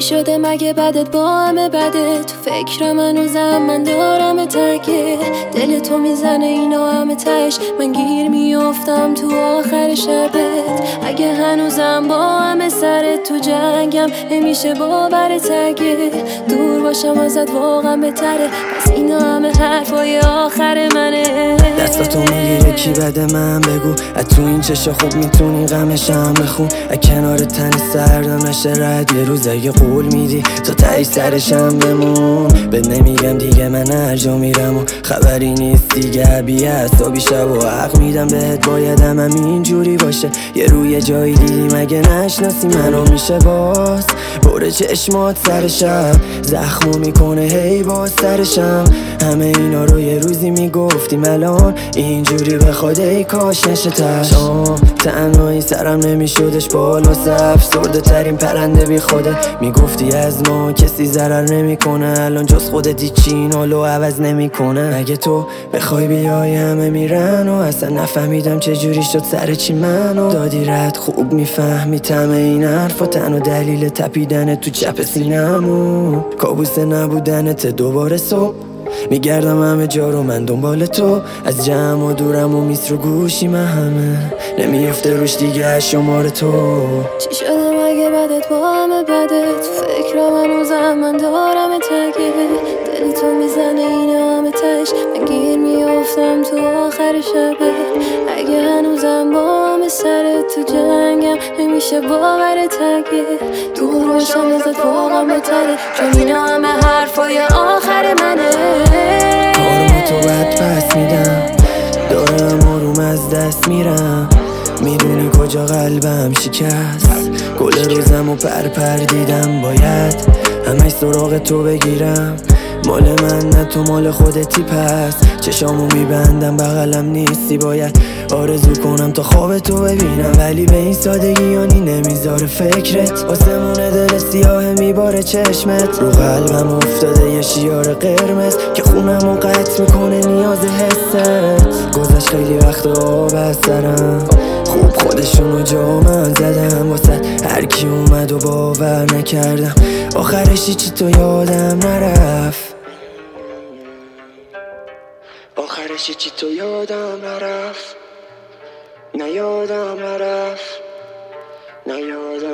شده مگه بدت با همه بده؟ تو فکرم هنوزم من دارم تگه، دل تو میزنه اینا همه تش، من گیر میافتم تو آخر شبت. اگه هنوزم با همه سرت تو جنگم نمیشه باور تگه، دور باشم ازت واقعا بهتره، پس اینا همه حرفای آخر منه. دستاتو میگیره کی بده من بگو، از تو این چشا خوب میتونی غمشم بخون، از کنار تن سردم نشه رد یه روز اگه قول میدی تا تایی سرشم بمون. بهت نمیگم دیگه من هر جا میرم و خبری نیست دیگه، بی حسابی شب و حق میدم بهت، بایدم هم اینجوری باشه. یه روی جایی دیدی مگه نشناسی منو، میشه باز بره چشمات سر شب زخمو میکنه هی باز سرشم. همه اینا رو یه روزی میگفتیم الان اینجوری بخواد ای کاش نشه تش. تنهایی سرم نمیشدش بالا سف، سرده ترین پرنده بی خوده، میگفتی از ما کسی ضرر نمیکنه، الان جز خودت هیچی این حالو عوض نمیکنه. اگه تو بخوای بیای همه میرن و اصلا نفهمیدم چجوری شد سر چی منو دادی رد، خوب میفهمی تمه این حرفا تنها دلیل تپیدن تو چپ سینمو، کابوس نبودنت دوباره صبح میگردم همه جا رو من دنبال تو، از جمع و دورم و میس رو گوشی من همه نمیفته روش دیگه شماره تو. چی شده مگه بدت با همه بده؟ تو فکرم هنوزم من دارم تگه، دل تو میزنه اینا همه تش، من گیر میافتم تو آخر شبه. اگه هنوزم با همه سرت تو جنگم نمیشه باور تگه، دور باشم ازت واقعا بهتره، چون اینا همه حرفای آخر منه. کارو با تو بد پس میدم، دارم آروم از دست میرم، میدونی کجا قلبم شکست، گل روزم و پر دیدم، باید همش سراغ تو بگیرم، مال من نه تو مال خودتی، پس چشامو میبندم بغلم نیستی، باید آرزو کنم تا خواب تو ببینم، ولی به این سادگی یعنی نمیذاره فکرت، آسمونه دل سیاه میباره چشمت، رو قلبم افتاده یه شیار قرمز که خونمو قطع میکنه نیاز حست. گذشت خیلی وقت آب از سرم، خوب خودشونو جا من زدم واسه هر کی اومد و باور نکردم، آخرش چی تو یادم نرفت، آخرش چی تو یادم نرفت، نه یادم نرفت، نه یادم